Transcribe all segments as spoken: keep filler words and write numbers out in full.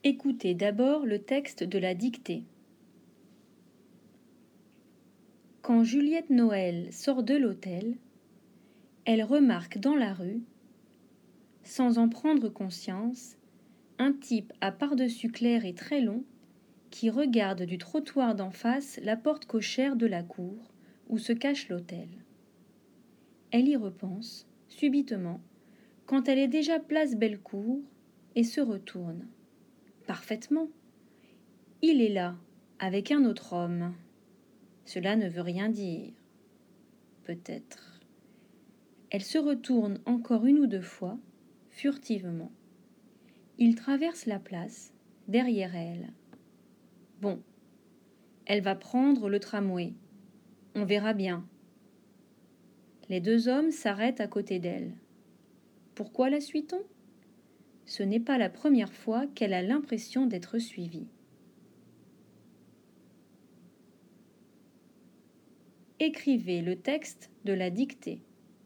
Écoutez d'abord le texte de la dictée. Quand Juliette Noël sort de l'hôtel, elle remarque dans la rue, sans en prendre conscience, un type à pardessus clair et très long qui regarde du trottoir d'en face la porte cochère de la cour où se cache l'hôtel. Elle y repense, subitement, quand elle est déjà place Bellecour et se retourne. Parfaitement. Il est là, avec un autre homme. Cela ne veut rien dire. Peut-être. Elle se retourne encore une ou deux fois, furtivement. Il traverse la place, derrière elle. Bon, elle va prendre le tramway. On verra bien. Les deux hommes s'arrêtent à côté d'elle. Pourquoi la suit-on ? Ce n'est pas la première fois qu'elle a l'impression d'être suivie. Écrivez le texte de la dictée.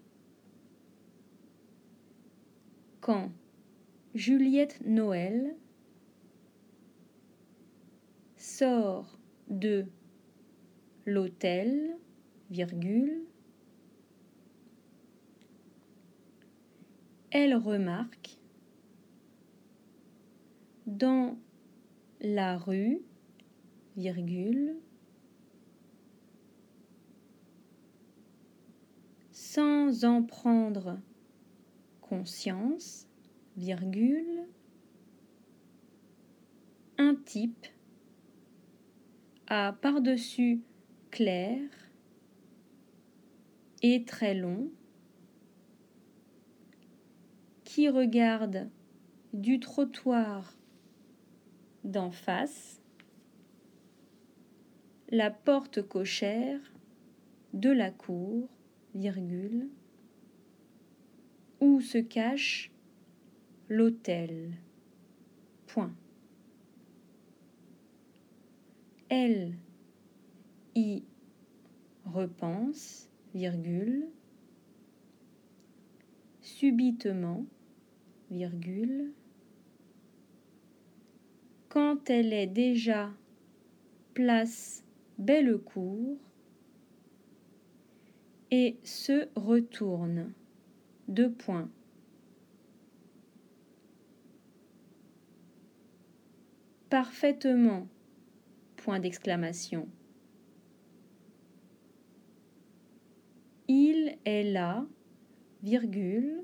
Quand Juliette Noël sort de l'hôtel, virgule, elle remarque dans la rue, virgule, sans en prendre conscience, virgule, un type à pardessus clair et très long qui regarde du trottoir d'en face la porte cochère de la cour, virgule, où se cache l'hôtel. Point. Elle y repense, virgule, subitement, virgule, quand elle est déjà place Bellecour et se retourne. Deux points. Parfaitement. Point d'exclamation. Il est là, virgule,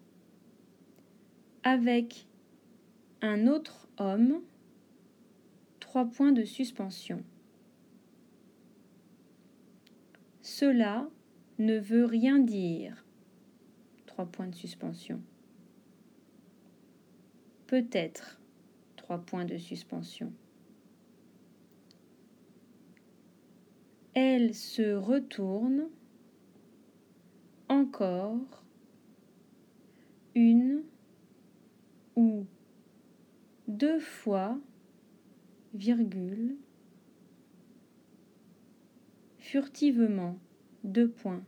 avec un autre homme, trois points de suspension. Cela ne veut rien dire, trois points de suspension. Peut-être, trois points de suspension. Elle se retourne encore une ou deux fois, virgule, furtivement, deux points.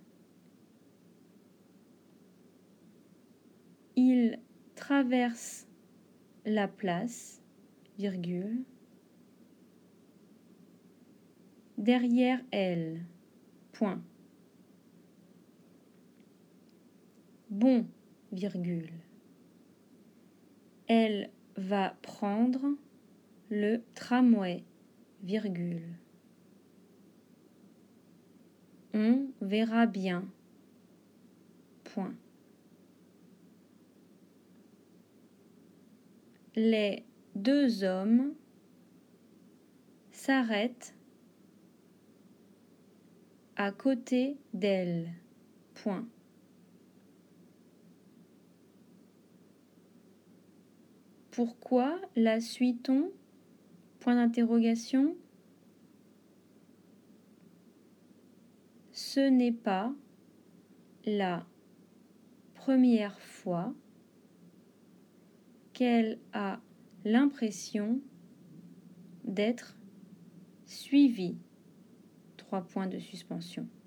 Il traverse la place, virgule, derrière elle, point. Bon, virgule. Elle va prendre le tramway, virgule. On verra bien, point. Les deux hommes s'arrêtent à côté d'elle, point. Pourquoi la suit-on ? Point d'interrogation. Ce n'est pas la première fois qu'elle a l'impression d'être suivie. Trois points de suspension.